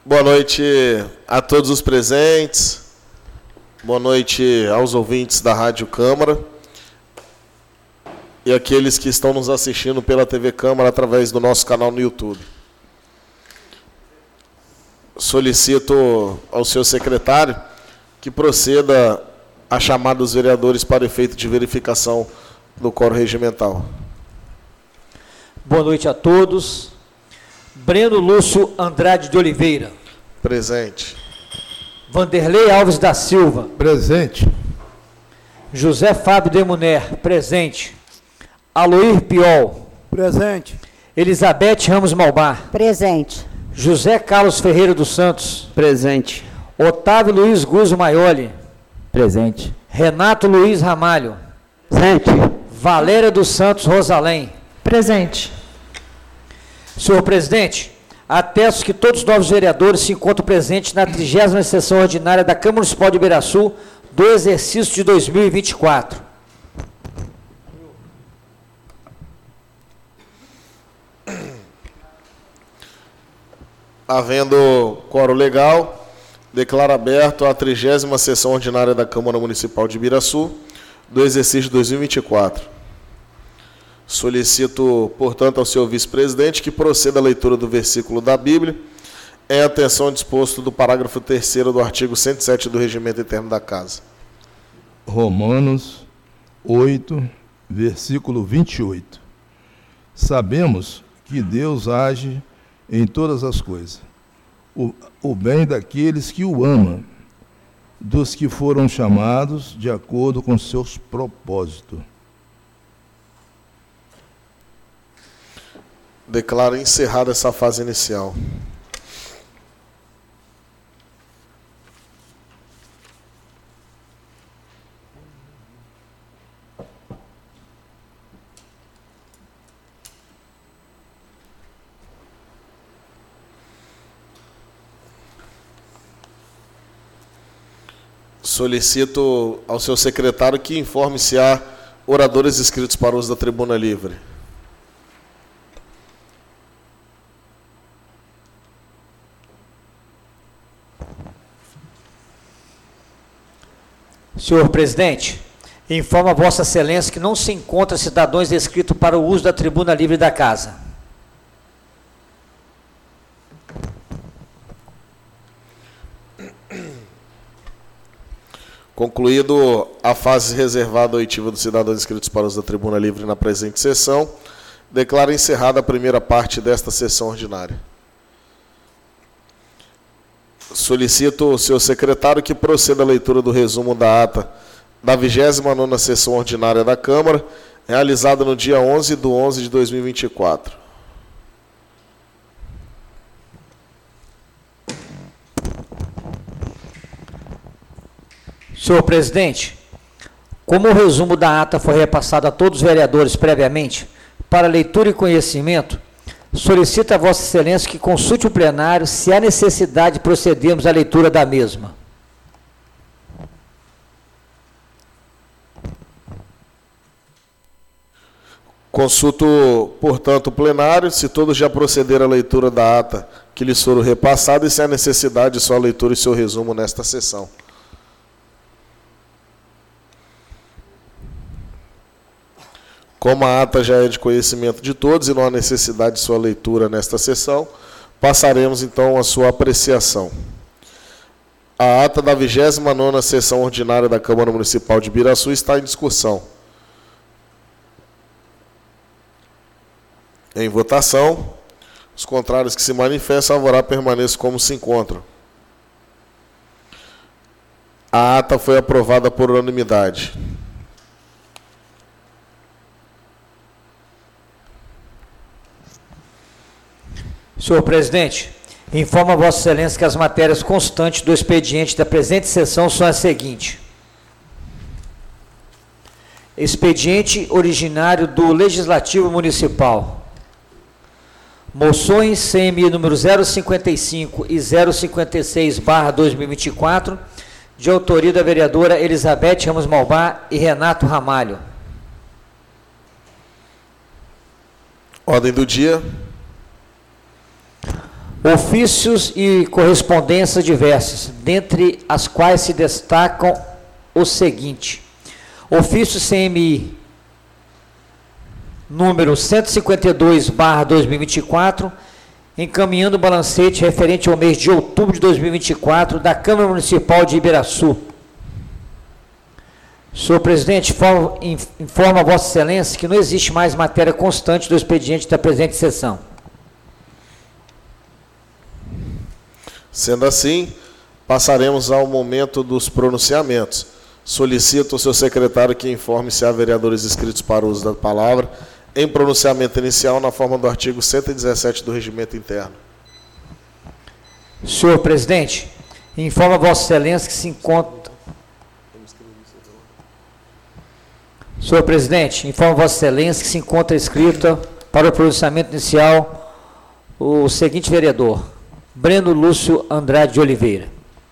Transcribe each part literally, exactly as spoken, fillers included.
Boa noite a todos os presentes, boa noite aos ouvintes da Rádio Câmara e aqueles que estão nos assistindo pela T V Câmara através do nosso canal no YouTube. Solicito ao seu secretário que proceda a chamada dos vereadores para efeito de verificação do quórum regimental. Boa noite a todos. Breno Lúcio Andrade de Oliveira. Presente. Vanderlei Alves da Silva. Presente. José Fábio Demuner. Presente. Aloir Piol. Presente. Elizabeth Ramos Malbar. Presente. José Carlos Ferreira dos Santos. Presente. Otávio Luiz Guzzo Maioli. Presente. Renato Luiz Ramalho. Presente. Valéria dos Santos Rosalém. Presente. Senhor presidente, atesto que todos os novos vereadores se encontram presentes na trigésima sessão ordinária da Câmara Municipal de Ibiraçu do exercício de dois mil e vinte e quatro. Havendo quórum legal, declaro aberto a trigésima sessão ordinária da Câmara Municipal de Ibiraçu do exercício de dois mil e vinte e quatro. Solicito, portanto, ao senhor vice-presidente que proceda a leitura do versículo da Bíblia, em atenção ao disposto do parágrafo terceiro do artigo cento e sete do Regimento Interno da Casa. Romanos oito, versículo vinte e oito. Sabemos que Deus age em todas as coisas, o, o bem daqueles que o amam, dos que foram chamados de acordo com seus propósitos. Declaro encerrada essa fase inicial. Solicito ao seu secretário que informe se há oradores inscritos para o uso da tribuna livre. Senhor presidente, informo a Vossa Excelência que não se encontra cidadãos inscritos para o uso da tribuna livre da Casa. Concluído a fase reservada oitiva dos cidadãos inscritos para o uso da tribuna livre na presente sessão, declaro encerrada a primeira parte desta sessão ordinária. Solicito ao senhor secretário que proceda à leitura do resumo da ata da vigésima nona sessão ordinária da Câmara, realizada no dia onze de onze de dois mil e vinte e quatro. Senhor presidente, como o resumo da ata foi repassado a todos os vereadores previamente, para leitura e conhecimento, solicito a Vossa Excelência que consulte o plenário se há necessidade de procedermos à leitura da mesma. Consulto, portanto, o plenário, se todos já procederam à leitura da ata que lhes foram repassadas e se há necessidade de sua leitura e seu resumo nesta sessão. Como a ata já é de conhecimento de todos e não há necessidade de sua leitura nesta sessão, passaremos então à sua apreciação. A ata da vigésima nona sessão ordinária da Câmara Municipal de Ibiraçu está em discussão. Em votação, os contrários que se manifestam, favorável permaneçam como se encontram. A ata foi aprovada por unanimidade. Senhor presidente, informo a Vossa Excelência que as matérias constantes do expediente da presente sessão são as seguintes. Expediente originário do Legislativo Municipal. Moções C M I número zero cinquenta e cinco e zero cinquenta e seis barra dois mil e vinte e quatro, de autoria da vereadora Elizabeth Ramos Malbar e Renato Ramalho. Ordem do dia. Ofícios e correspondências diversas, dentre as quais se destacam o seguinte: ofício C M I número cento e cinquenta e dois barra dois mil e vinte e quatro, encaminhando o balancete referente ao mês de outubro de dois mil e vinte e quatro da Câmara Municipal de Ibiraçu. Senhor presidente, informa, informa a Vossa Excelência que não existe mais matéria constante do expediente da presente sessão. Sendo assim, passaremos ao momento dos pronunciamentos. Solicito ao seu secretário que informe se há vereadores inscritos para o uso da palavra em pronunciamento inicial na forma do artigo cento e dezessete do Regimento Interno. Senhor presidente, informa a Vossa Excelência que se encontra... Senhor presidente, informa a Vossa Excelência que se encontra inscrita para o pronunciamento inicial o seguinte vereador: Breno Lúcio Andrade de Oliveira.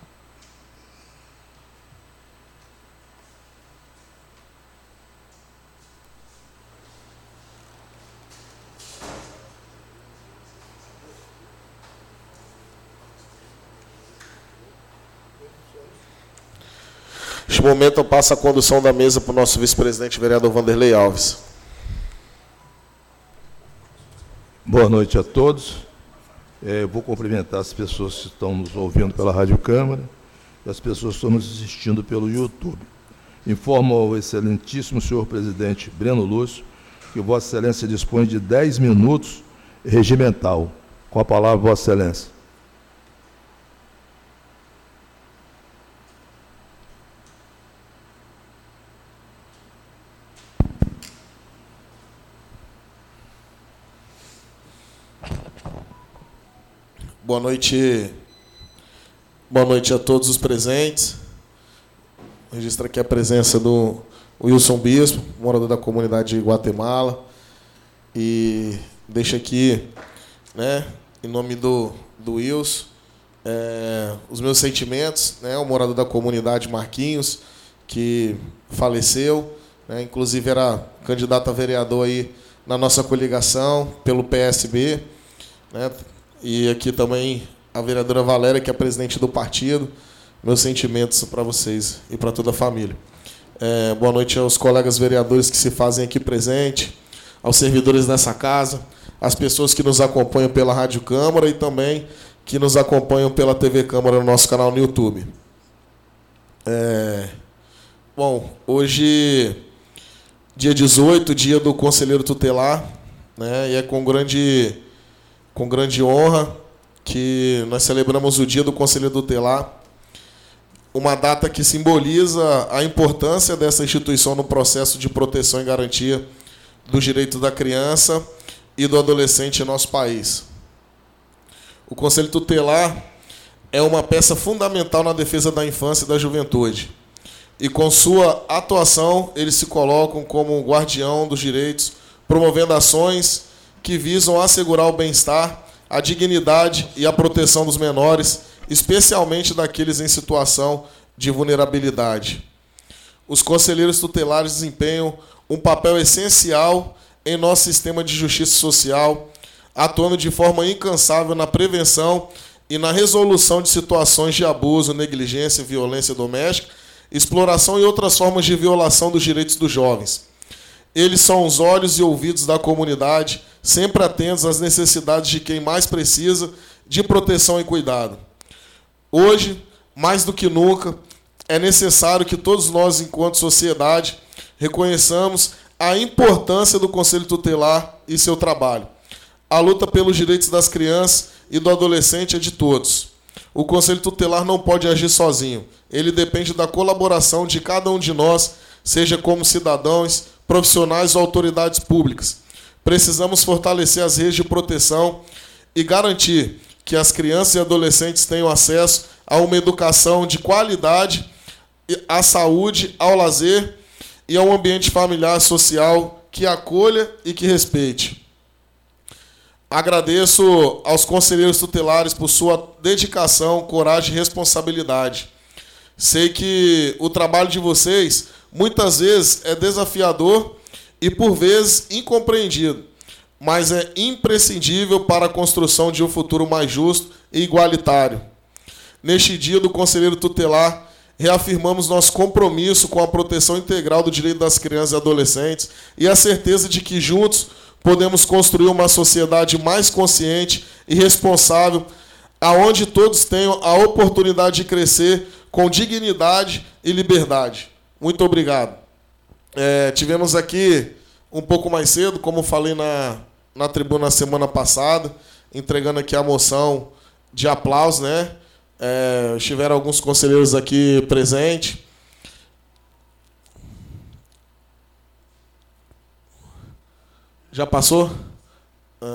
Neste momento, eu passo a condução da mesa para o nosso vice-presidente, vereador Vanderlei Alves. Boa noite a todos. É, eu vou cumprimentar as pessoas que estão nos ouvindo pela Rádio Câmara e as pessoas que estão nos assistindo pelo YouTube. Informo ao excelentíssimo senhor presidente Breno Lúcio que Vossa Excelência dispõe de dez minutos regimental. Com a palavra, Vossa Excelência. Boa noite, boa noite a todos os presentes. Registro aqui a presença do Wilson Bispo, morador da comunidade de Guatemala. E deixo aqui, né, em nome do, do Wilson, é, os meus sentimentos, né, o morador da comunidade Marquinhos, que faleceu, né, inclusive era candidato a vereador aí na nossa coligação pelo P S B, né. E aqui também a vereadora Valéria, que é presidente do partido. Meus sentimentos para vocês e para toda a família. É, boa noite aos colegas vereadores que se fazem aqui presente, aos servidores dessa casa, às pessoas que nos acompanham pela Rádio Câmara e também que nos acompanham pela T V Câmara no nosso canal no YouTube. É, bom, hoje, dia dezoito, dia do Conselheiro Tutelar, né, e é com grande... com grande honra que nós celebramos o Dia do Conselheiro Tutelar, uma data que simboliza a importância dessa instituição no processo de proteção e garantia dos direitos da criança e do adolescente em nosso país. O Conselho Tutelar é uma peça fundamental na defesa da infância e da juventude. E com sua atuação, eles se colocam como guardião dos direitos, promovendo ações que visam assegurar o bem-estar, a dignidade e a proteção dos menores, especialmente daqueles em situação de vulnerabilidade. Os conselheiros tutelares desempenham um papel essencial em nosso sistema de justiça social, atuando de forma incansável na prevenção e na resolução de situações de abuso, negligência, violência doméstica, exploração e outras formas de violação dos direitos dos jovens. Eles são os olhos e ouvidos da comunidade, sempre atentos às necessidades de quem mais precisa de proteção e cuidado. Hoje, mais do que nunca, é necessário que todos nós, enquanto sociedade, reconheçamos a importância do Conselho Tutelar e seu trabalho. A luta pelos direitos das crianças e do adolescente é de todos. O Conselho Tutelar não pode agir sozinho. Ele depende da colaboração de cada um de nós, seja como cidadãos, profissionais ou autoridades públicas. Precisamos fortalecer as redes de proteção e garantir que as crianças e adolescentes tenham acesso a uma educação de qualidade, à saúde, ao lazer e a um ambiente familiar e social que acolha e que respeite. Agradeço aos conselheiros tutelares por sua dedicação, coragem e responsabilidade. Sei que o trabalho de vocês muitas vezes é desafiador e, por vezes, incompreendido. mas é imprescindível para a construção de um futuro mais justo e igualitário. Neste dia do Conselheiro Tutelar, reafirmamos nosso compromisso com a proteção integral do direito das crianças e adolescentes e a certeza de que juntos podemos construir uma sociedade mais consciente e responsável, aonde todos tenham a oportunidade de crescer com dignidade e liberdade. Muito obrigado. É, tivemos aqui um pouco mais cedo, como falei na, na tribuna semana passada, entregando aqui a moção de aplauso, né? É, estiveram alguns conselheiros aqui presentes. Já passou? Ah.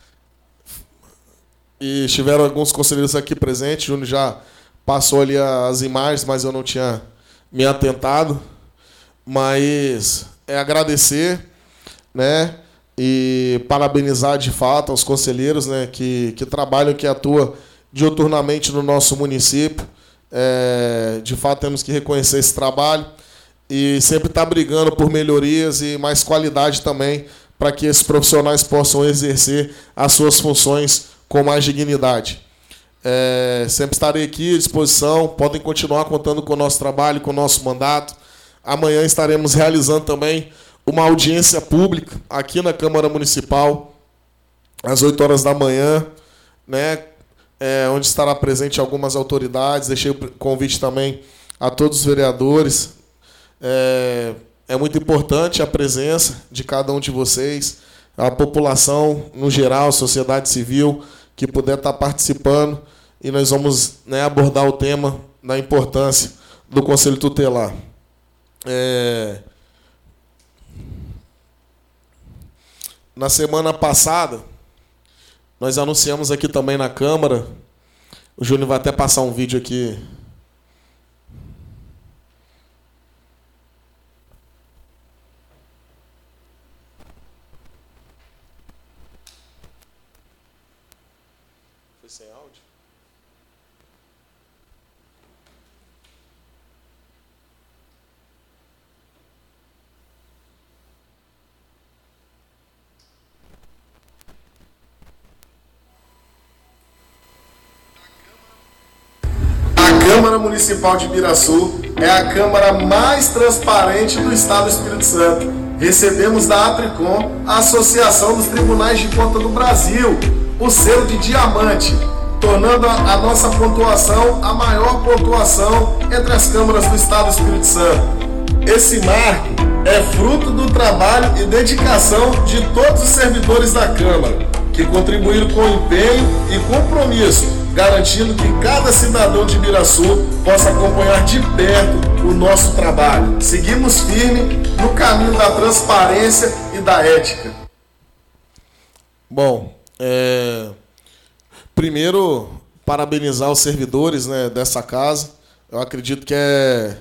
E estiveram alguns conselheiros aqui presentes. Júnior já passou ali as imagens, mas eu não tinha me atentado. Mas é agradecer, né? E parabenizar de fato aos conselheiros, né? Que, que trabalham, que atuam diuturnamente no nosso município. É, de fato, temos que reconhecer esse trabalho e sempre estar brigando por melhorias e mais qualidade também, para que esses profissionais possam exercer as suas funções com mais dignidade. É, sempre estarei aqui à disposição, podem continuar contando com o nosso trabalho, com o nosso mandato. Amanhã estaremos realizando também uma audiência pública aqui na Câmara Municipal, às oito horas da manhã, né, é, onde estará presente algumas autoridades. Deixei o convite também a todos os vereadores. É, É muito importante a presença de cada um de vocês, a população no geral, a sociedade civil, que puder estar participando, e nós vamos, né, abordar o tema da importância do Conselho Tutelar. É... Na semana passada, nós anunciamos aqui também na Câmara, o Júnior vai até passar um vídeo aqui. Sem áudio? A Câmara Municipal de Ibiraçu é a Câmara mais transparente do Estado do Espírito Santo. Recebemos da APRICOM, a Associação dos Tribunais de Contas do Brasil, o selo de diamante, tornando a nossa pontuação a maior pontuação entre as câmaras do Estado do Espírito Santo. Esse marco é fruto do trabalho e dedicação de todos os servidores da Câmara, que contribuíram com empenho e compromisso, garantindo que cada cidadão de Ibiraçu possa acompanhar de perto o nosso trabalho. Seguimos firme no caminho da transparência e da ética. Bom, É, primeiro, parabenizar os servidores, né, dessa casa. Eu acredito que é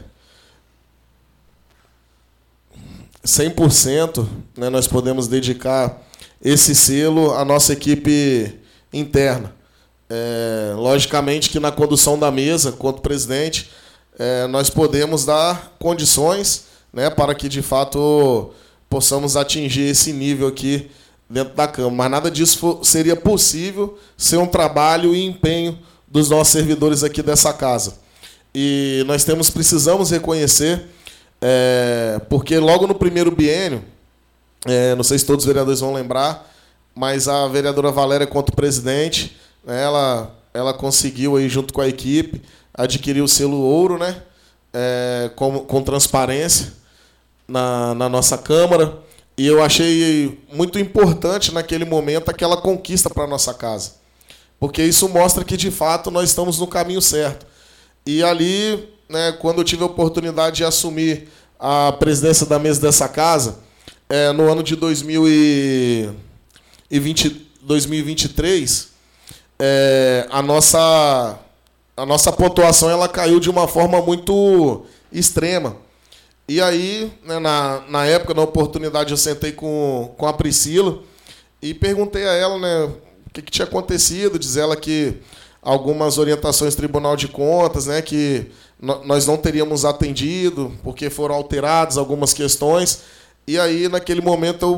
cem por cento, né, nós podemos dedicar esse selo à nossa equipe interna. É, logicamente que na condução da mesa, quanto presidente, é, nós podemos dar condições, né, para que, de fato, possamos atingir esse nível aqui dentro da Câmara, mas nada disso seria possível sem um trabalho e empenho dos nossos servidores aqui dessa casa. E nós temos, precisamos reconhecer, é, porque logo no primeiro biênio, é, não sei se todos os vereadores vão lembrar, mas a vereadora Valéria, quanto presidente, né, ela, ela conseguiu, aí, junto com a equipe, adquirir o selo ouro, né, é, com, com transparência na, na nossa Câmara. E eu achei muito importante naquele momento aquela conquista para a nossa casa. Porque isso mostra que, de fato, nós estamos no caminho certo. E ali, né, quando eu tive a oportunidade de assumir a presidência da mesa dessa casa, é, no ano de dois mil e vinte, dois mil e vinte e três, é, a, nossa, a nossa pontuação ela caiu de uma forma muito extrema. E aí, né, na, na época, na oportunidade, eu sentei com, com a Priscila e perguntei a ela, né, o que, que tinha acontecido. Diz ela que algumas orientações do Tribunal de Contas, né, que no, nós não teríamos atendido porque foram alteradas algumas questões. E aí, naquele momento, eu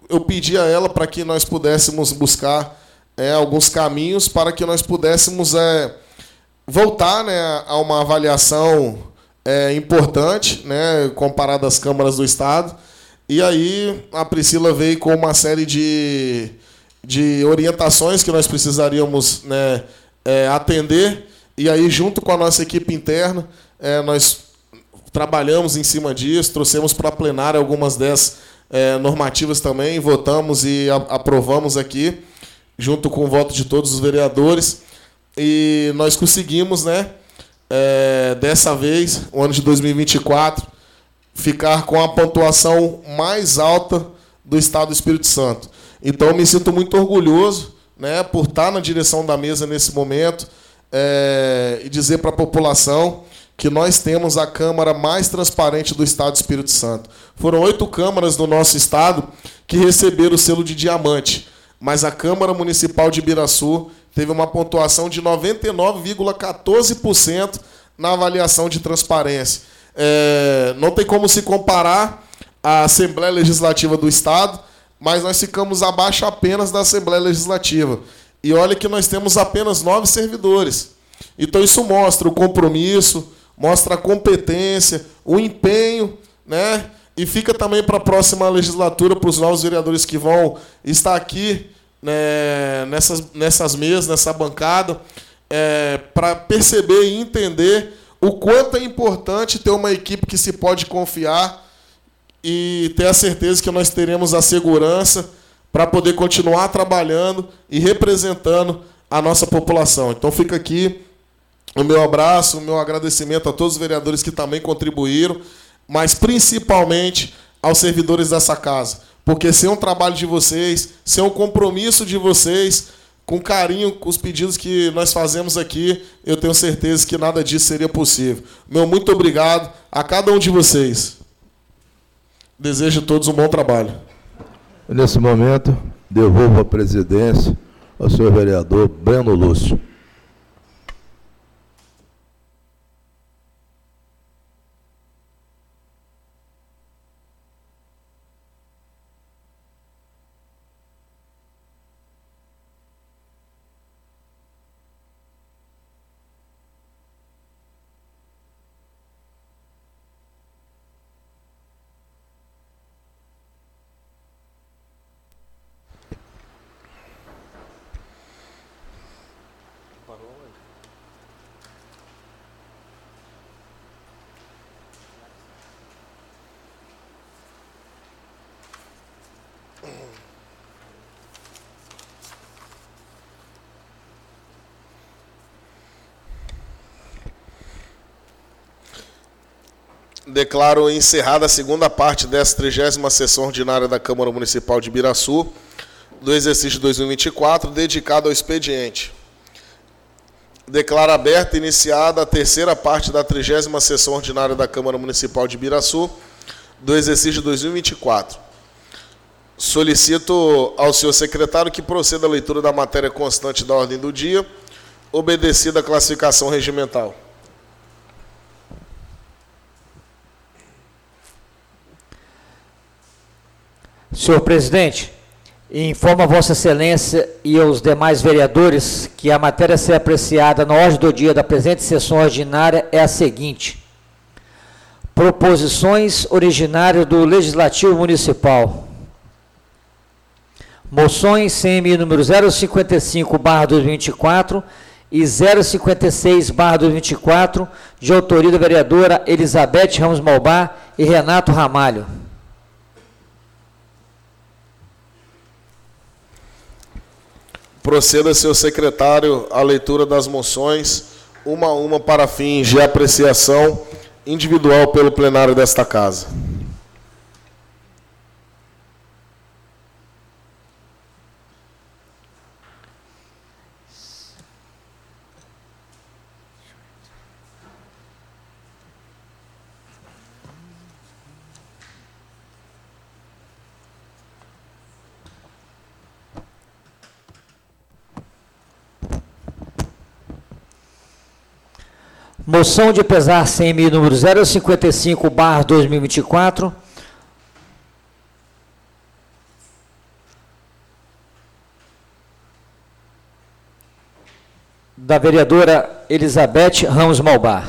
eu pedi a ela para que nós pudéssemos buscar é, alguns caminhos para que nós pudéssemos é, voltar, né, a uma avaliação é, importante, né, comparada às câmaras do Estado. E aí a Priscila veio com uma série de, de orientações que nós precisaríamos, né, é, atender. E aí, junto com a nossa equipe interna, é, nós trabalhamos em cima disso, trouxemos para a plenária algumas dessas é, normativas também, votamos e a, aprovamos aqui, junto com o voto de todos os vereadores. E nós conseguimos, né, é, dessa vez, o ano de dois mil e vinte e quatro, ficar com a pontuação mais alta do Estado do Espírito Santo. Então, eu me sinto muito orgulhoso, né, por estar na direção da mesa nesse momento, é, e dizer para a população que nós temos a Câmara mais transparente do Estado do Espírito Santo. Foram oito câmaras do nosso Estado que receberam o selo de diamante, mas a Câmara Municipal de Ibiraçu teve uma pontuação de noventa e nove vírgula quatorze por cento na avaliação de transparência. É, não tem como se comparar à Assembleia Legislativa do Estado, mas nós ficamos abaixo apenas da Assembleia Legislativa. E olha que nós temos apenas nove servidores. Então isso mostra o compromisso, mostra a competência, o empenho, né? E fica também para a próxima legislatura, para os novos vereadores que vão estar aqui, né, nessas, nessas mesas, nessa bancada, é, para perceber e entender o quanto é importante ter uma equipe que se pode confiar e ter a certeza que nós teremos a segurança para poder continuar trabalhando e representando a nossa população. Então fica aqui o meu abraço, o meu agradecimento a todos os vereadores que também contribuíram, mas principalmente aos servidores dessa casa, porque sem o trabalho de vocês, sem o compromisso de vocês, com carinho, com os pedidos que nós fazemos aqui, eu tenho certeza que nada disso seria possível. Meu muito obrigado a cada um de vocês. Desejo a todos um bom trabalho. Nesse momento, devolvo a presidência ao senhor vereador Breno Lúcio. Declaro encerrada a segunda parte dessa trigésima sessão ordinária da Câmara Municipal de Ibiraçu, do exercício dois mil e vinte e quatro, dedicado ao expediente. Declaro aberta e iniciada a terceira parte da trigésima sessão ordinária da Câmara Municipal de Ibiraçu, do exercício dois mil e vinte e quatro. Solicito ao senhor secretário que proceda a leitura da matéria constante da ordem do dia, obedecida a classificação regimental. Senhor presidente, informo a Vossa Excelência e aos demais vereadores que a matéria a ser apreciada na ordem do dia da presente sessão ordinária é a seguinte: proposições originárias do Legislativo Municipal. Moções C M I número zero cinquenta e cinco barra dois mil e vinte e quatro e zero cinquenta e seis barra dois mil e vinte e quatro, de autoria da vereadora Elizabeth Ramos Malbá e Renato Ramalho. Proceda, senhor secretário, a leitura das moções, uma a uma, para fins de apreciação individual pelo plenário desta casa. Moção de pesar C M I número zero cinquenta e cinco barra dois mil e vinte e quatro. da vereadora Elizabeth Ramos Malbar.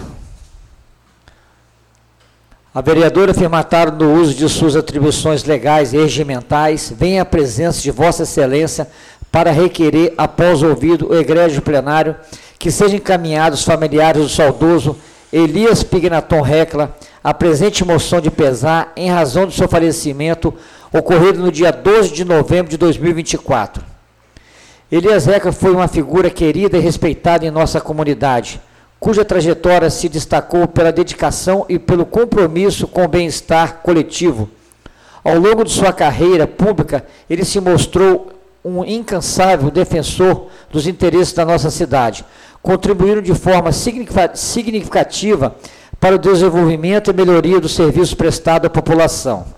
A vereadora firmatária do uso de suas atribuições legais e regimentais vem à presença de Vossa Excelência para requerer, após ouvido o egrégio plenário, que sejam encaminhados familiares do saudoso Elias Pignaton Recla a presente moção de pesar em razão do seu falecimento ocorrido no dia doze de novembro de dois mil e vinte e quatro. Elias Recla foi uma figura querida e respeitada em nossa comunidade, cuja trajetória se destacou pela dedicação e pelo compromisso com o bem-estar coletivo. Ao longo de sua carreira pública, ele se mostrou um incansável defensor dos interesses da nossa cidade, contribuindo de forma significativa para o desenvolvimento e melhoria dos serviços prestados à população.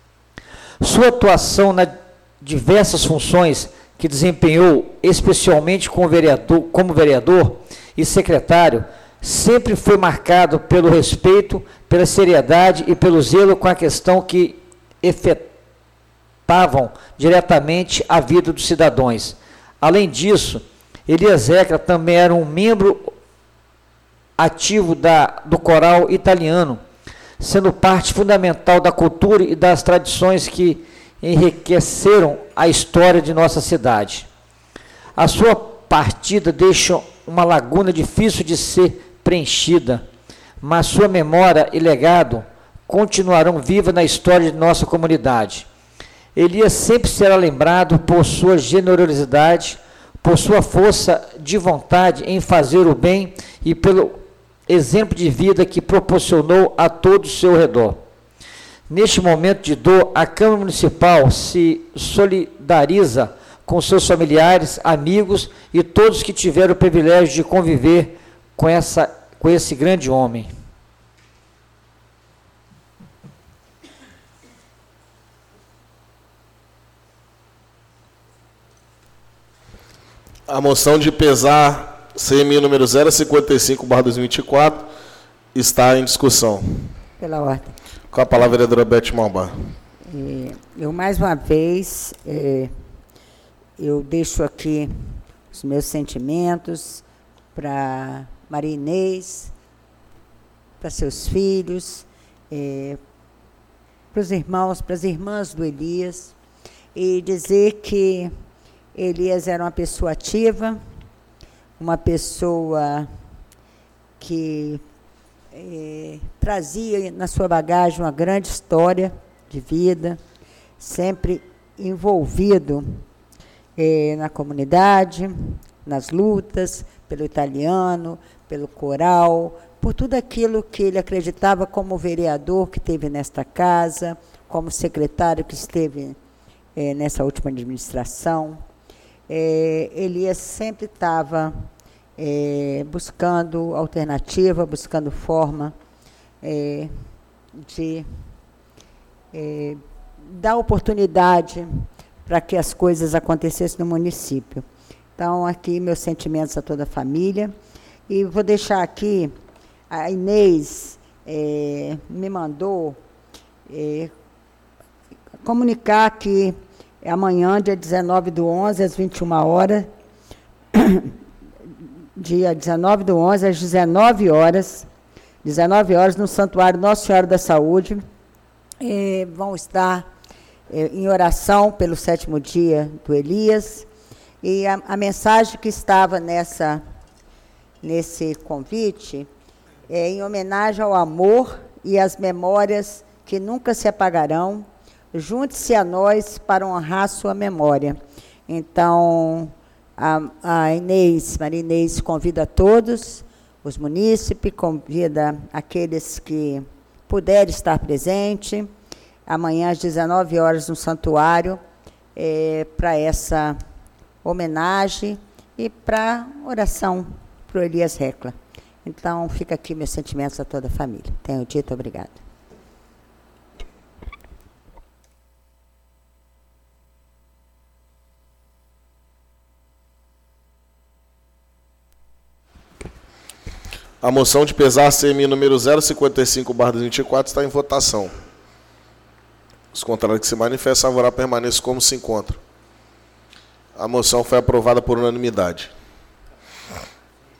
Sua atuação nas diversas funções que desempenhou, especialmente como vereador, como vereador e secretário, sempre foi marcado pelo respeito, pela seriedade e pelo zelo com a questão que afetavam diretamente a vida dos cidadãos. Além disso, Elias Recla também era um membro ativo da, do coral italiano, sendo parte fundamental da cultura e das tradições que enriqueceram a história de nossa cidade. A sua partida deixa uma laguna difícil de ser preenchida, mas sua memória e legado continuarão vivas na história de nossa comunidade. Elias sempre será lembrado por sua generosidade, por sua força de vontade em fazer o bem e pelo exemplo de vida que proporcionou a todo o seu redor. Neste momento de dor, a Câmara Municipal se solidariza com seus familiares, amigos e todos que tiveram o privilégio de conviver com, essa, com esse grande homem. A moção de pesar C M I número zero cinquenta e cinco barra dois mil e vinte e quatro está em discussão. Pela ordem. Com a palavra, a vereadora Beth Malbar. É, eu, mais uma vez, é, eu deixo aqui os meus sentimentos para Maria Inês, para seus filhos, é, para os irmãos, para as irmãs do Elias, e dizer que Elias era uma pessoa ativa, uma pessoa que é, trazia na sua bagagem uma grande história de vida, sempre envolvido é, na comunidade, nas lutas, pelo italiano, pelo coral, por tudo aquilo que ele acreditava como vereador que teve nesta casa, como secretário que esteve é, nessa última administração. É, Elias sempre estava é, buscando alternativa, buscando forma é, de é, dar oportunidade para que as coisas acontecessem no município. Então, aqui, meus sentimentos a toda a família. E vou deixar aqui, a Inês é, me mandou é, comunicar que amanhã, dia dezenove do onze, às vinte e uma horas, dia dezenove do onze, às dezenove horas, dezenove horas, no Santuário Nossa Senhora da Saúde, eh, vão estar eh, em oração pelo sétimo dia do Elias, e a, a mensagem que estava nessa, nesse convite é em homenagem ao amor e às memórias que nunca se apagarão. Junte-se a nós para honrar sua memória. Então, a, a Inês, Maria Inês, convida a todos, os munícipes, convida aqueles que puderem estar presentes, amanhã às dezenove horas no santuário, é, para essa homenagem e para oração para o Elias Recla. Então, fica aqui meus sentimentos a toda a família. Tenho dito, obrigada. A moção de pesar C M I número zero cinquenta e cinco barra dois mil e vinte e quatro está em votação. Os contrários que se manifestam favorável permaneçam como se encontram. A moção foi aprovada por unanimidade.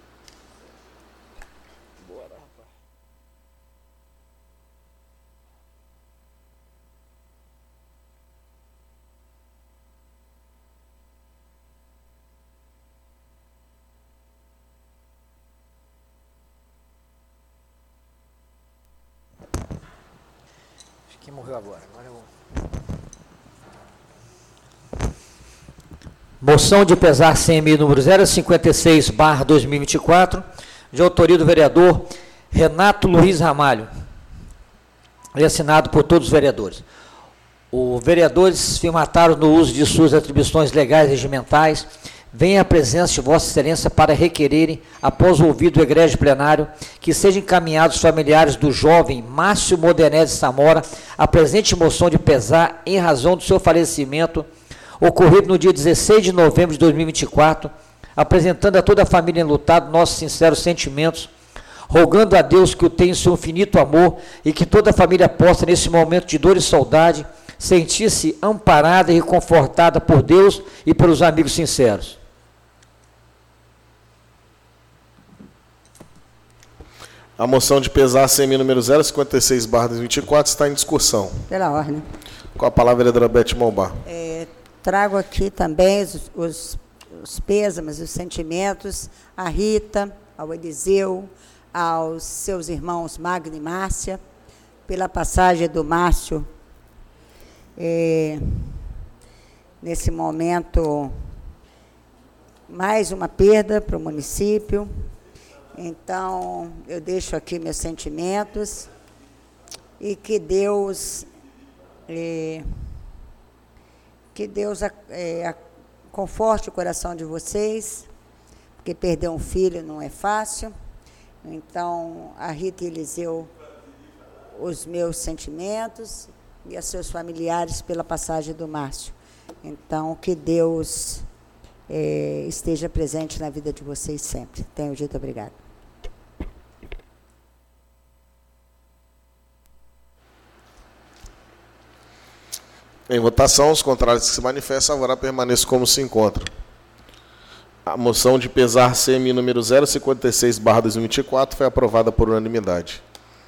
Quem morreu agora? Agora eu... Moção de pesar C M I número zero cinquenta e seis barra dois mil e vinte e quatro, de autoria do vereador Renato Luiz Ramalho, e assinado por todos os vereadores. Os vereadores firmataram no uso de suas atribuições legais e regimentais, vem a presença de Vossa Excelência para requererem, após o ouvido do egrégio plenário, que sejam encaminhados os familiares do jovem Márcio Modenese Samora a presente moção de pesar em razão do seu falecimento ocorrido no dia dezesseis de novembro de dois mil e vinte e quatro, apresentando a toda a família enlutada nossos sinceros sentimentos, rogando a Deus que o tenha em seu infinito amor e que toda a família possa, nesse momento de dor e saudade, sentir-se amparada e reconfortada por Deus e pelos amigos sinceros. A moção de pesar C M I número zero cinquenta e seis barra dois mil e vinte e quatro está em discussão. Pela ordem. Com a palavra, a vereadora Beth Mombar. É, trago aqui também os, os, os pêsames, os sentimentos à Rita, ao Eliseu, aos seus irmãos Magno e Márcia, pela passagem do Márcio, é, nesse momento, mais uma perda para o município. Então, eu deixo aqui meus sentimentos e que Deus, é, que Deus é, conforte o coração de vocês, porque perder um filho não é fácil. Então, a Rita e Eliseu, os meus sentimentos e a seus familiares pela passagem do Márcio. Então, que Deus é, esteja presente na vida de vocês sempre. Tenho dito obrigado. Em votação, os contrários que se manifestam, agora permaneçam como se encontram. A moção de pesar C M I número zero cinquenta e seis barra dois mil e vinte e quatro foi aprovada por unanimidade.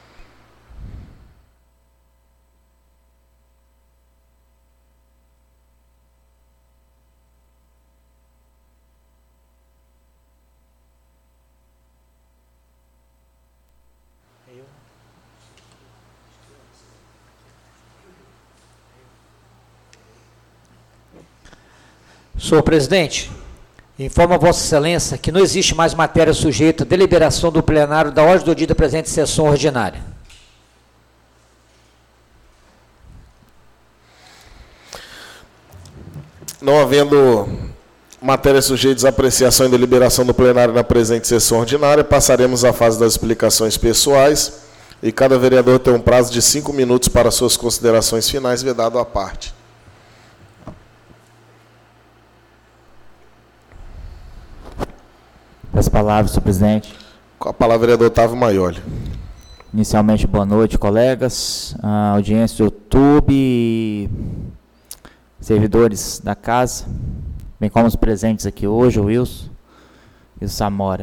Senhor presidente, informo a Vossa Excelência que não existe mais matéria sujeita à deliberação do plenário da ordem do dia da presente sessão ordinária. Não havendo matérias sujeitas à apreciação e deliberação do plenário na presente sessão ordinária, passaremos à fase das explicações pessoais e cada vereador tem um prazo de cinco minutos para suas considerações finais, vedado à parte. As palavras, senhor presidente. Com a palavra, vereador Otávio Maioli. Inicialmente, boa noite, colegas, a audiência do YouTube, servidores da casa, bem como os presentes aqui hoje, o Wilson e o Samora.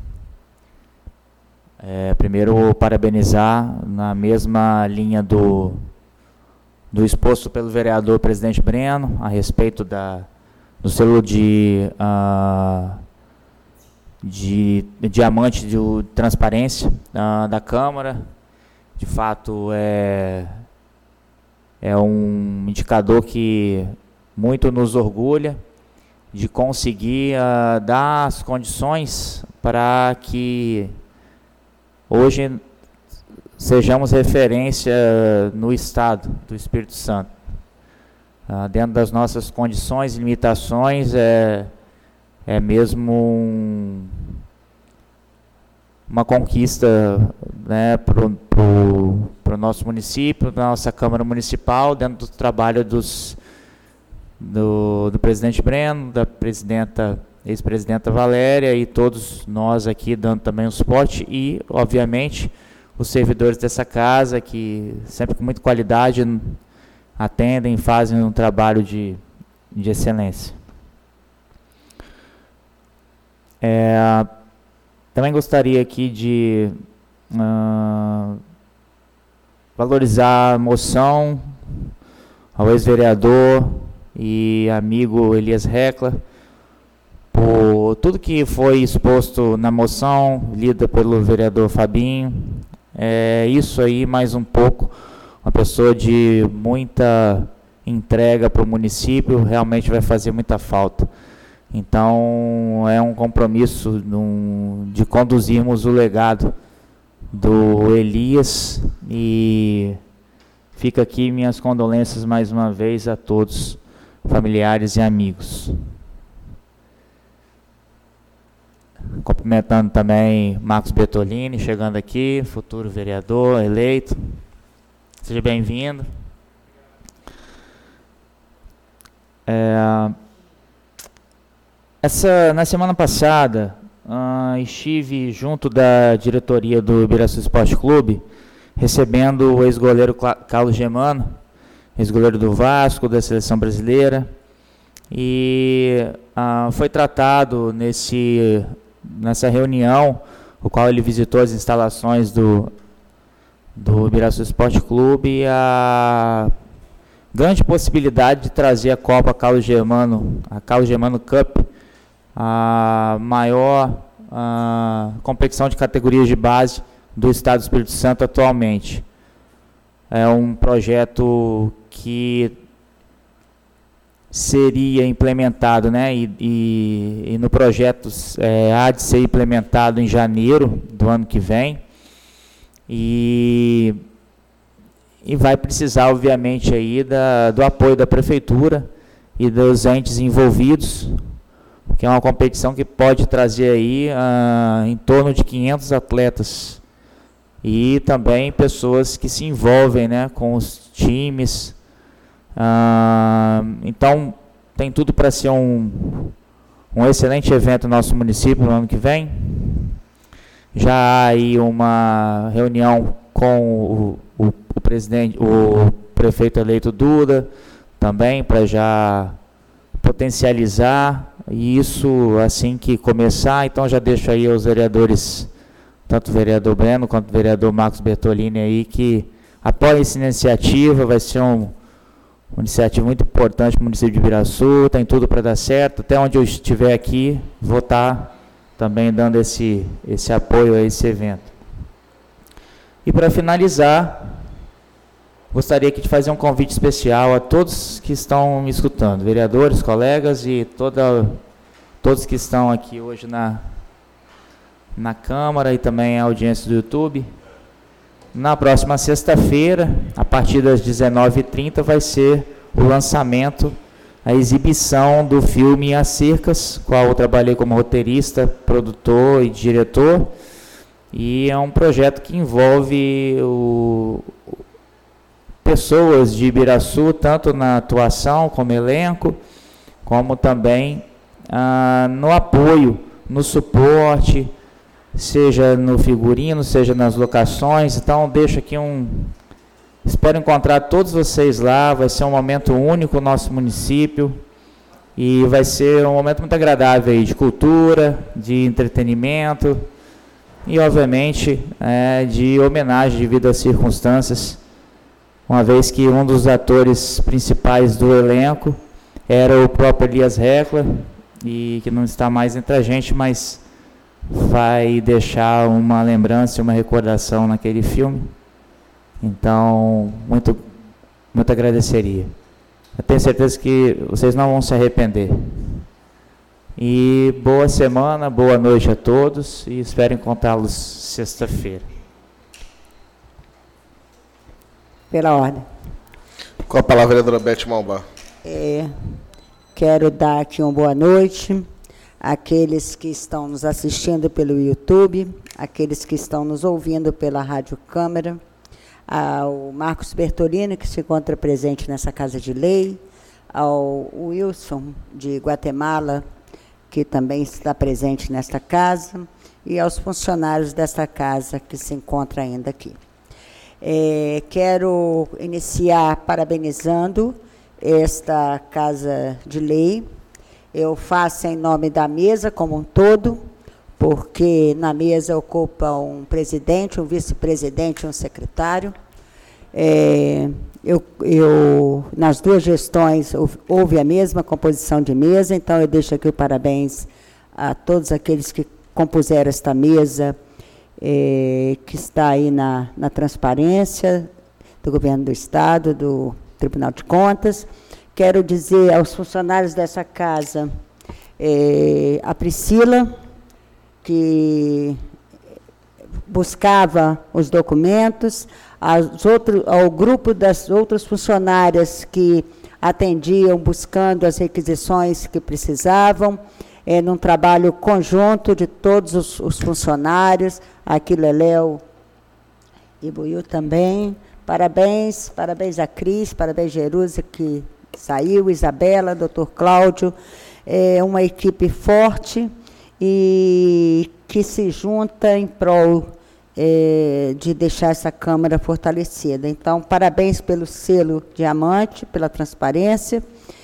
É, primeiro, parabenizar na mesma linha do, do exposto pelo vereador presidente Breno, a respeito da, do selo de... Uh, de, de diamante de, de transparência uh, da Câmara. De fato, é, é um indicador que muito nos orgulha de conseguir uh, dar as condições para que hoje sejamos referência no Estado do Espírito Santo. Uh, dentro das nossas condições e limitações, é, é mesmo um, uma conquista, né, para o nosso município, da nossa Câmara Municipal, dentro do trabalho dos, do, do presidente Breno, da presidenta, ex-presidenta Valéria e todos nós aqui dando também o suporte e, obviamente, os servidores dessa casa que sempre com muita qualidade atendem, fazem um trabalho de, de excelência. É, também gostaria aqui de uh, valorizar a moção ao ex-vereador e amigo Elias Recla por tudo que foi exposto na moção, lida pelo vereador Fabinho. É isso aí, mais um pouco, uma pessoa de muita entrega para o município, realmente vai fazer muita falta. Então, é um compromisso num, de conduzirmos o legado do Elias, e fica aqui minhas condolências mais uma vez a todos, familiares e amigos. Cumprimentando também Marcos Bertolini, chegando aqui, futuro vereador eleito. Seja bem-vindo. É, essa, na semana passada, uh, estive junto da diretoria do Ibiraçu Esporte Clube, recebendo o ex-goleiro Carlos Germano, ex-goleiro do Vasco, da Seleção Brasileira, e uh, foi tratado nesse, nessa reunião, o qual ele visitou as instalações do, do Ibiraçu Esporte Clube, a grande possibilidade de trazer a Copa Carlos Germano, a Carlos Germano Cup, a maior a competição de categorias de base do Estado do Espírito Santo atualmente. É um projeto que seria implementado, né, e, e, e no projeto é, há de ser implementado em janeiro do ano que vem, e, e vai precisar, obviamente, aí da, do apoio da Prefeitura e dos entes envolvidos, que é uma competição que pode trazer aí uh, em torno de quinhentos atletas, e também pessoas que se envolvem, né, com os times. Uh, então, tem tudo para ser um, um excelente evento no nosso município no ano que vem. Já há aí uma reunião com o, o, o presidente, o prefeito eleito Duda, também para já potencializar isso assim que começar. Então, já deixo aí aos vereadores, tanto o vereador Breno quanto o vereador Marcos Bertolini aí, que apoiem essa iniciativa. Vai ser um Uma iniciativa muito importante para o município de Ibiraçu, tem tudo para dar certo. Até onde eu estiver aqui, vou estar também dando esse, esse apoio a esse evento. E para finalizar, gostaria aqui de fazer um convite especial a todos que estão me escutando, vereadores, colegas e toda, todos que estão aqui hoje na, na Câmara e também a audiência do YouTube. Na próxima sexta-feira, a partir das dezenove e trinta, vai ser o lançamento, a exibição do filme As Cercas, qual eu trabalhei como roteirista, produtor e diretor, e é um projeto que envolve o, pessoas de Ibiraçu, tanto na atuação como elenco, como também ah, no apoio, no suporte, seja no figurino, seja nas locações. Então, deixo aqui um... Espero encontrar todos vocês lá. Vai ser um momento único no nosso município. E vai ser um momento muito agradável aí, de cultura, de entretenimento e, obviamente, é, de homenagem devido às circunstâncias. Uma vez que um dos atores principais do elenco era o próprio Elias Recla, e que não está mais entre a gente, mas vai deixar uma lembrança, uma recordação naquele filme. Então, muito, muito agradeceria. Eu tenho certeza que vocês não vão se arrepender. E boa semana, boa noite a todos, e espero encontrá-los sexta-feira. Pela ordem. Com a palavra, vereadora Beth Malbar. É, quero dar aqui uma boa noite àqueles que estão nos assistindo pelo YouTube, aqueles que estão nos ouvindo pela Rádio Câmara, ao Marcos Bertolini, que se encontra presente nessa Casa de Lei, ao Wilson, de Guatemala, que também está presente nesta casa, e aos funcionários desta casa que se encontram ainda aqui. É, quero iniciar parabenizando esta Casa de Lei. Eu faço em nome da mesa como um todo, porque na mesa ocupa um presidente, um vice-presidente e um secretário. É, eu, eu, nas duas gestões houve a mesma composição de mesa, então eu deixo aqui o parabéns a todos aqueles que compuseram esta mesa, é, que está aí na, na transparência, do Governo do Estado, do Tribunal de Contas. Quero dizer aos funcionários dessa casa, eh, a Priscila, que buscava os documentos, aos outro, ao grupo das outras funcionárias que atendiam buscando as requisições que precisavam, é, num trabalho conjunto de todos os, os funcionários, aqui Leléu e Buiu também. Parabéns, parabéns a Cris, parabéns a Jerusa, que saiu, Isabela, doutor Cláudio, é uma equipe forte e que se junta em prol é, de deixar essa Câmara fortalecida. Então, parabéns pelo selo diamante, pela transparência,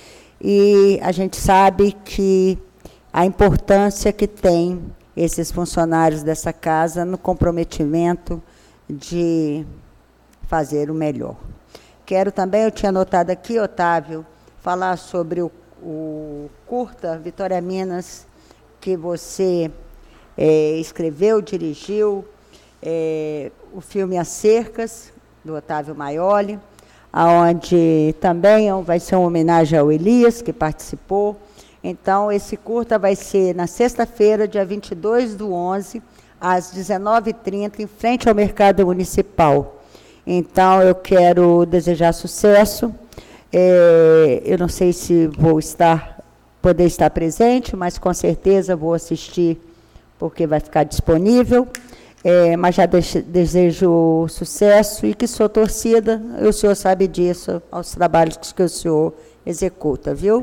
e a gente sabe que a importância que tem esses funcionários dessa casa no comprometimento de fazer o melhor. Quero também, eu tinha anotado aqui, Otávio, falar sobre o, o curta Vitória Minas, que você é, escreveu, dirigiu, é, o filme As Cercas, do Otávio Maioli, onde também vai ser uma homenagem ao Elias, que participou. Então, esse curta vai ser na sexta-feira, dia vinte e dois do onze, às dezenove e trinta, em frente ao Mercado Municipal. Então, eu quero desejar sucesso. É, eu não sei se vou estar, poder estar presente, mas com certeza vou assistir, porque vai ficar disponível. É, mas já de, desejo sucesso e que sou torcida, o senhor sabe disso, aos trabalhos que o senhor executa, viu?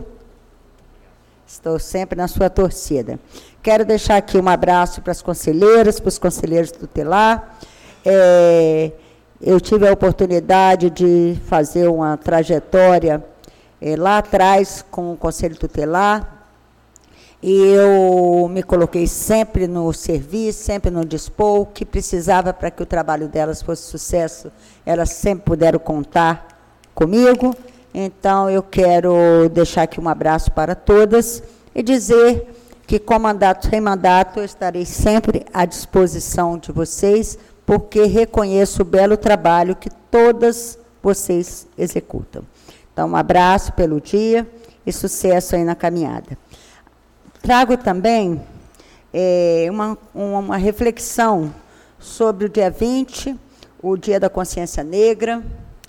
Estou sempre na sua torcida. Quero deixar aqui um abraço para as conselheiras, para os conselheiros tutelar. É, eu tive a oportunidade de fazer uma trajetória é, lá atrás com o Conselho Tutelar, e eu me coloquei sempre no serviço, sempre no dispor, o que precisava para que o trabalho delas fosse sucesso, elas sempre puderam contar comigo. Então, eu quero deixar aqui um abraço para todas e dizer que, com mandato sem mandato, eu estarei sempre à disposição de vocês, porque reconheço o belo trabalho que todas vocês executam. Então, um abraço pelo dia e sucesso aí na caminhada. Trago também é, uma, uma reflexão sobre o dia vinte, o Dia da Consciência Negra,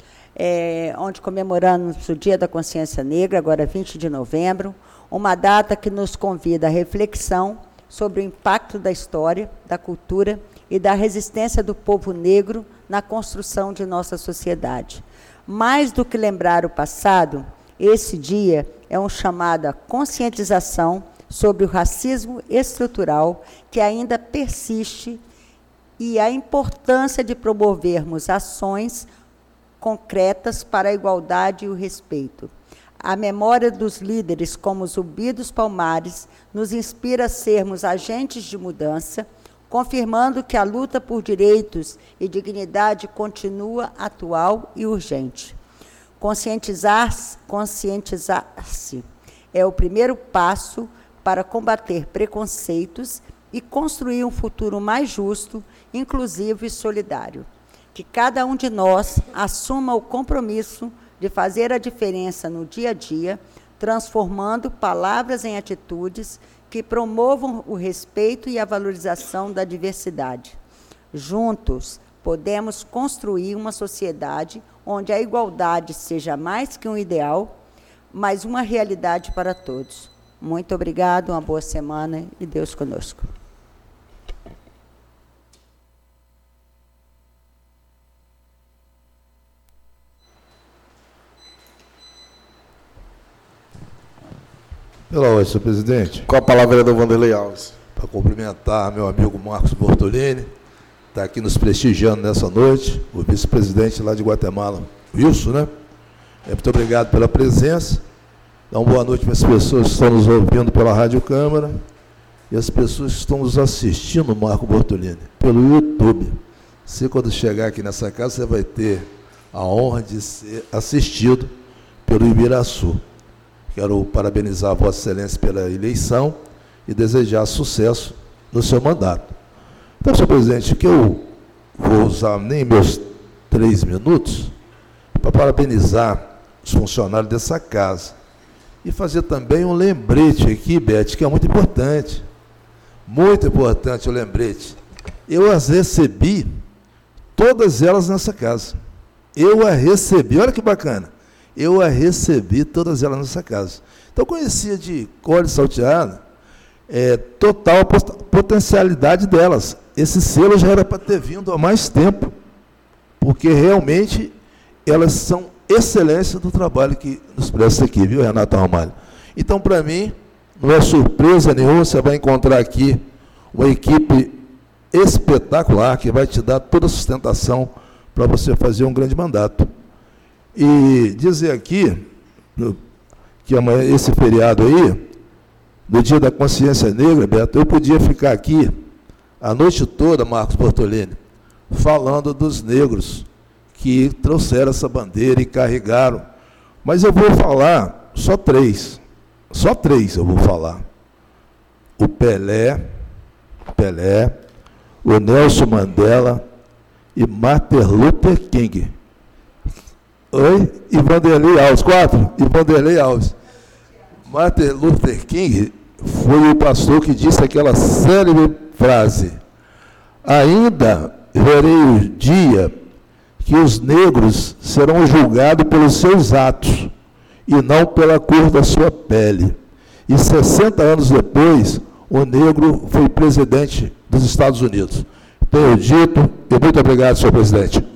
é, onde comemoramos o Dia da Consciência Negra, agora vinte de novembro, uma data que nos convida à reflexão sobre o impacto da história, da cultura e da resistência do povo negro na construção de nossa sociedade. Mais do que lembrar o passado, esse dia é um chamado à conscientização sobre o racismo estrutural que ainda persiste e a importância de promovermos ações concretas para a igualdade e o respeito. A memória dos líderes como Zumbi dos Palmares nos inspira a sermos agentes de mudança, confirmando que a luta por direitos e dignidade continua atual e urgente. Conscientizar-se, conscientizar-se é o primeiro passo para combater preconceitos e construir um futuro mais justo, inclusivo e solidário. Que cada um de nós assuma o compromisso de fazer a diferença no dia a dia, transformando palavras em atitudes que promovam o respeito e a valorização da diversidade. Juntos, podemos construir uma sociedade onde a igualdade seja mais que um ideal, mas uma realidade para todos. Muito obrigado, uma boa semana e Deus conosco. Pela ordem, senhor presidente. Com a palavra é do Vanderlei Alves. Para cumprimentar meu amigo Marcos Bortolini, está aqui nos prestigiando nessa noite, o vice-presidente lá de Guatemala, Wilson, né? Muito obrigado pela presença. Dá uma boa noite para as pessoas que estão nos ouvindo pela Rádio Câmara e as pessoas que estão nos assistindo, Marco Bortolini, pelo YouTube. Você, quando chegar aqui nessa casa, você vai ter a honra de ser assistido pelo Ibiraçu. Quero parabenizar Vossa Excelência pela eleição e desejar sucesso no seu mandato. Então, senhor presidente, que eu vou usar nem meus três minutos, para parabenizar os funcionários dessa casa e fazer também um lembrete aqui, Beth, que é muito importante. Muito importante o lembrete. Eu as recebi, todas elas nessa casa. Eu a recebi, olha que bacana. Eu a recebi, todas elas nessa casa. Então, conhecia de cor e salteado, é, total a potencialidade delas. Esse selo já era para ter vindo há mais tempo, porque realmente elas são excelência do trabalho que nos presta aqui, viu, Renato Ramalho? Então, para mim, não é surpresa nenhuma, você vai encontrar aqui uma equipe espetacular, que vai te dar toda a sustentação para você fazer um grande mandato. E dizer aqui, que amanhã, esse feriado aí, no dia da consciência negra, Beto, eu podia ficar aqui a noite toda, Marcos Bortolini, falando dos negros que trouxeram essa bandeira e carregaram. Mas eu vou falar só três. Só três eu vou falar. O Pelé, Pelé, o Nelson Mandela e Martin Luther King. Oi? E Vanderlei Alves. Quatro? E Vanderlei Alves. Martin Luther King foi o pastor que disse aquela célebre frase: ainda verei o dia que os negros serão julgados pelos seus atos e não pela cor da sua pele. E sessenta anos depois, o negro foi presidente dos Estados Unidos. Tenho dito, e muito obrigado, senhor presidente.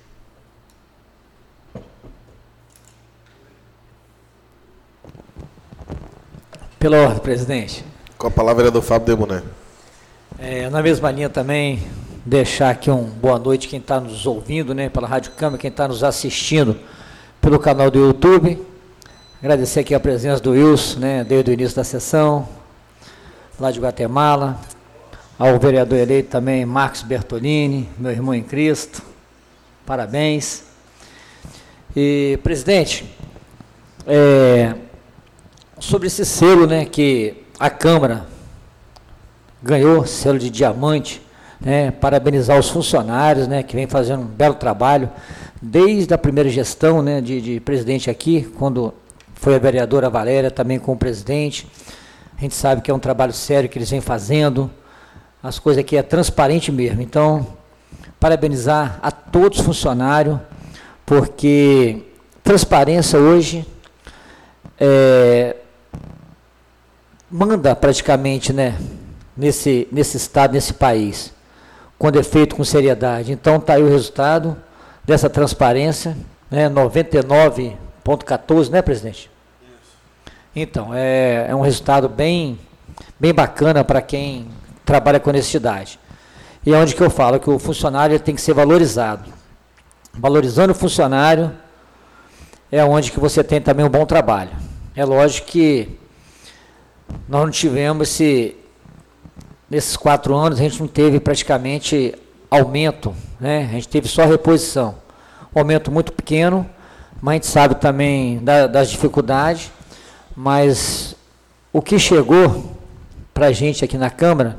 Pela ordem, presidente. Com a palavra é do Fábio Debuné. É, na mesma linha também, deixar aqui um boa noite quem está nos ouvindo, né, pela Rádio Câmara, quem está nos assistindo pelo canal do YouTube. Agradecer aqui a presença do Wilson, né, desde o início da sessão, lá de Guatemala, ao vereador eleito também, Marcos Bertolini, meu irmão em Cristo, parabéns. E, presidente, é, sobre esse selo, né, que a Câmara ganhou, selo de diamante, né, parabenizar os funcionários, né, que vem fazendo um belo trabalho, desde a primeira gestão, né, de, de presidente aqui, quando foi a vereadora Valéria, também com o presidente. A gente sabe que é um trabalho sério que eles vêm fazendo, as coisas aqui é transparente mesmo. Então, parabenizar a todos os funcionários, porque transparência hoje é, manda praticamente, né, nesse, nesse estado, nesse país, quando é feito com seriedade. Então, está aí o resultado dessa transparência, né, noventa e nove vírgula quatorze, né, presidente? Isso. Então, é, é um resultado bem, bem bacana para quem trabalha com honestidade. E é onde que eu falo que o funcionário ele tem que ser valorizado. Valorizando o funcionário é onde que você tem também um bom trabalho. É lógico que nós não tivemos esse, nesses quatro anos, a gente não teve praticamente aumento, né? A gente teve só reposição. Um aumento muito pequeno, mas a gente sabe também da, das dificuldades, mas o que chegou para a gente aqui na Câmara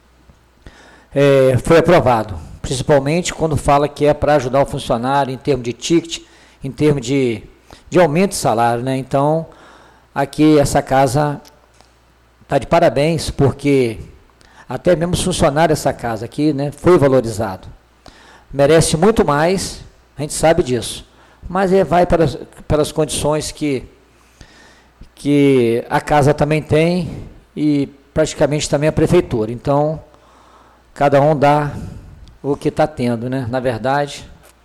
é, foi aprovado, principalmente quando fala que é para ajudar o funcionário em termos de ticket, em termos de, de aumento de salário, né? Então, aqui essa casa está de parabéns, porque até mesmo os funcionários dessa casa aqui, né, foi valorizado. Merece muito mais, a gente sabe disso. Mas é, vai para, pelas condições que, que a casa também tem e praticamente também a prefeitura. Então, cada um dá o que está tendo, né, na verdade.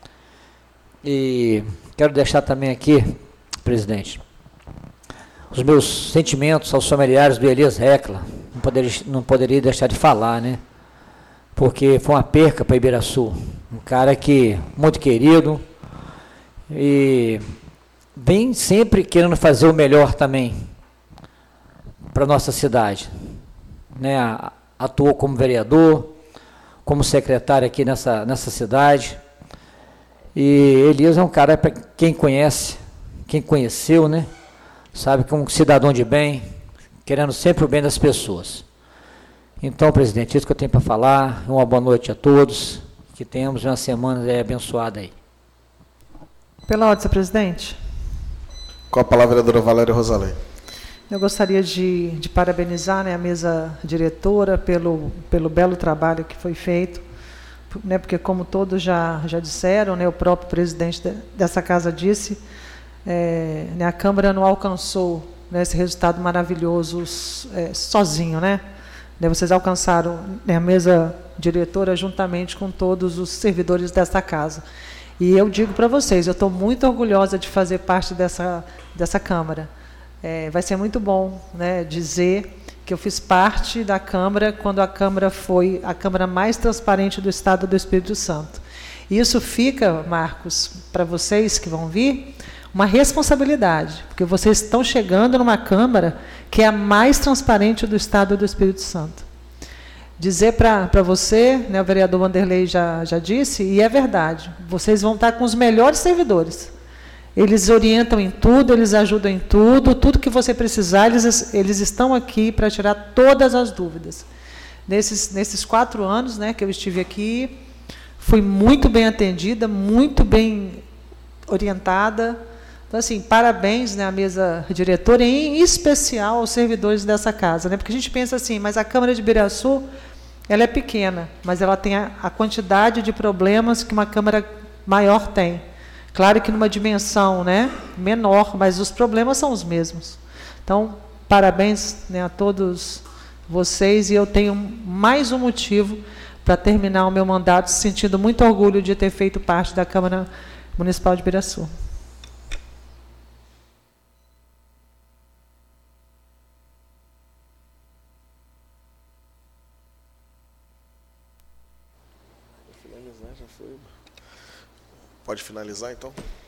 E quero deixar também aqui, presidente, os meus sentimentos aos familiares do Elias Recla. Não poderia, não poderia deixar de falar, né? Porque foi uma perca para Ibiraçu. Um cara que, muito querido, e vem sempre querendo fazer o melhor também para a nossa cidade, né? Atuou como vereador, como secretário aqui nessa, nessa cidade, e Elias é um cara, para quem conhece, quem conheceu, né, sabe que é um cidadão de bem, querendo sempre o bem das pessoas. Então, presidente, isso que eu tenho para falar. Uma boa noite a todos, que tenhamos uma semana abençoada aí. Pela ordem, senhor presidente. Com a palavra, a vereadora Valéria Rosalém. Eu gostaria de, de parabenizar, né, a mesa diretora pelo, pelo belo trabalho que foi feito, né, porque, como todos já, já disseram, né, o próprio presidente de, dessa casa disse, é, né, a Câmara não alcançou, né, esse resultado maravilhoso é, sozinho, né? Vocês alcançaram, né, a mesa diretora juntamente com todos os servidores dessa casa. E eu digo para vocês, eu estou muito orgulhosa de fazer parte dessa, dessa Câmara. É, vai ser muito bom, né, dizer que eu fiz parte da Câmara quando a Câmara foi a Câmara mais transparente do Estado do Espírito Santo. E isso fica, Marcos, para vocês que vão vir, uma responsabilidade, porque vocês estão chegando numa Câmara que é a mais transparente do Estado do Espírito Santo. Dizer para você, né, o vereador Wanderley já, já disse, e é verdade, vocês vão estar com os melhores servidores. Eles orientam em tudo, eles ajudam em tudo, tudo que você precisar, eles, eles estão aqui para tirar todas as dúvidas. Nesses, nesses quatro anos, né, que eu estive aqui, fui muito bem atendida, muito bem orientada. Então, assim, parabéns, né, à mesa diretora, e em especial aos servidores dessa casa, né, porque a gente pensa assim, mas a Câmara de Ibiraçu, ela é pequena, mas ela tem a, a quantidade de problemas que uma Câmara maior tem. Claro que numa dimensão, né, menor, mas os problemas são os mesmos. Então, parabéns, né, a todos vocês, e eu tenho mais um motivo para terminar o meu mandato sentindo muito orgulho de ter feito parte da Câmara Municipal de Ibiraçu. Pode finalizar, então?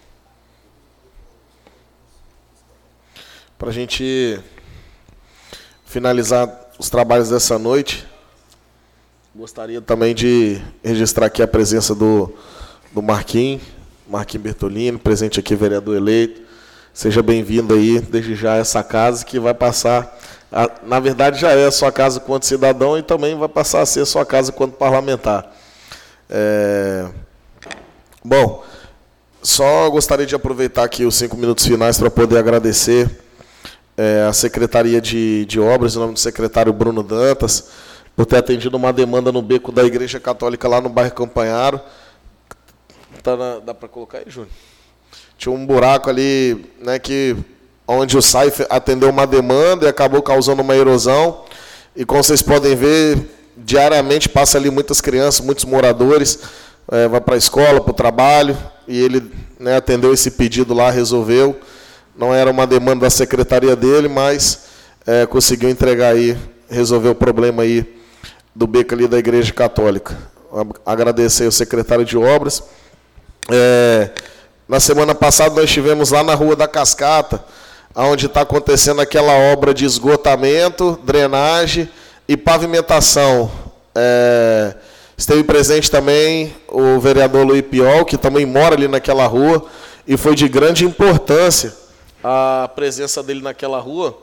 Para a gente finalizar os trabalhos dessa noite, gostaria também de registrar aqui a presença do, do Marquinhos, Marquinhos Bertolini, presente aqui, vereador eleito. Seja bem-vindo aí, desde já, a essa casa que vai passar, a, na verdade já é a sua casa quanto cidadão e também vai passar a ser a sua casa quanto parlamentar. É... Bom, só gostaria de aproveitar aqui os cinco minutos finais para poder agradecer é, a Secretaria de, de Obras, em nome do secretário Bruno Dantas, por ter atendido uma demanda no beco da Igreja Católica lá no bairro Campanharo. Tá na, dá para colocar aí, Júnior? Tinha um buraco ali, né, que, onde o S A I atendeu uma demanda e acabou causando uma erosão. E como vocês podem ver, diariamente passa ali muitas crianças, muitos moradores, é, vai para a escola, para o trabalho, e ele, né, atendeu esse pedido lá, resolveu. Não era uma demanda da secretaria dele, mas é, conseguiu entregar aí, resolver o problema aí do beco ali da Igreja Católica. Agradecer ao secretário de Obras. É, na semana passada nós estivemos lá na Rua da Cascata, onde está acontecendo aquela obra de esgotamento, drenagem e pavimentação. É, esteve presente também o vereador Luiz Piol, que também mora ali naquela rua, e foi de grande importância a presença dele naquela rua,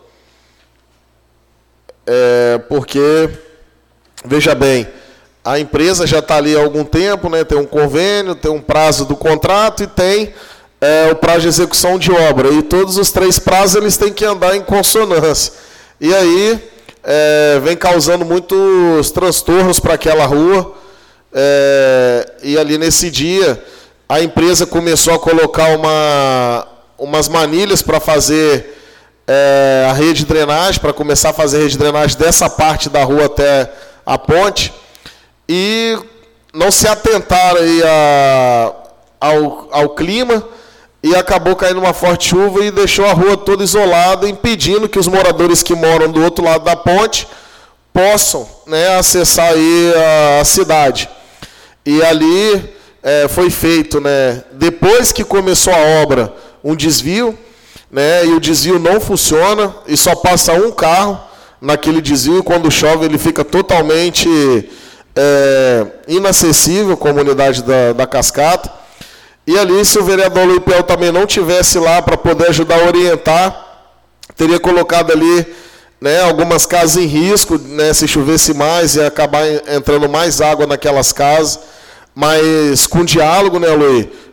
é, porque, veja bem, a empresa já está ali há algum tempo, né, tem um convênio, tem um prazo do contrato e tem é, o prazo de execução de obra. E todos os três prazos eles têm que andar em consonância. E aí é, vem causando muitos transtornos para aquela rua. É, e ali nesse dia a empresa começou a colocar uma, umas manilhas para fazer é, a rede de drenagem, para começar a fazer a rede de drenagem dessa parte da rua até a ponte. E não se atentaram aí a, ao, ao clima, e acabou caindo uma forte chuva e deixou a rua toda isolada, impedindo que os moradores que moram do outro lado da ponte possam, né, acessar aí a, a cidade. E ali é, foi feito, né, depois que começou a obra, um desvio, né, e o desvio não funciona, e só passa um carro naquele desvio, e quando chove ele fica totalmente É, inacessível, comunidade da, da Cascata. E ali, se o vereador Luiz Piel também não tivesse lá para poder ajudar a orientar, teria colocado ali, né, algumas casas em risco, né, se chovesse mais, ia acabar entrando mais água naquelas casas. Mas com diálogo, né, Luiz,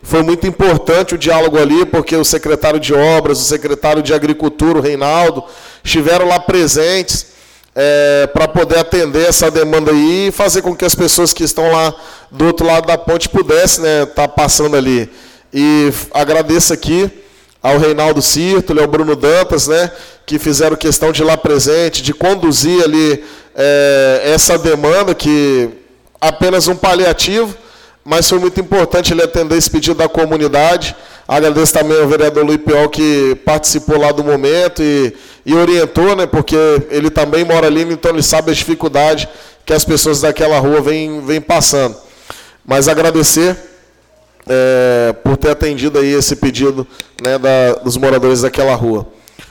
foi muito importante o diálogo ali, porque o secretário de Obras, o secretário de Agricultura, o Reinaldo, estiveram lá presentes é, para poder atender essa demanda aí e fazer com que as pessoas que estão lá do outro lado da ponte pudessem, né, estar passando ali. E agradeço aqui ao Reinaldo Sirtoli, ao Bruno Dantas, né, que fizeram questão de ir lá presente, de conduzir ali é, essa demanda, que apenas um paliativo, mas foi muito importante ele atender esse pedido da comunidade. Agradeço também ao vereador Luiz Piol, que participou lá do momento e, e orientou, né, porque ele também mora ali, então ele sabe a dificuldade que as pessoas daquela rua vêm, vêm passando. Mas agradecer é, por ter atendido aí esse pedido, né, da, dos moradores daquela rua.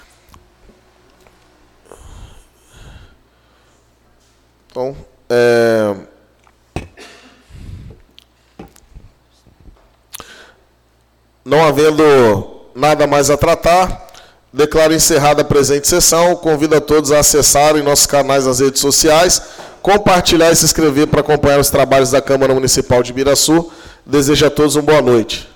Então, é... não havendo nada mais a tratar, declaro encerrada a presente sessão. Convido a todos a acessarem nossos canais nas redes sociais, compartilhar e se inscrever para acompanhar os trabalhos da Câmara Municipal de Ibiraçu. Desejo a todos uma boa noite.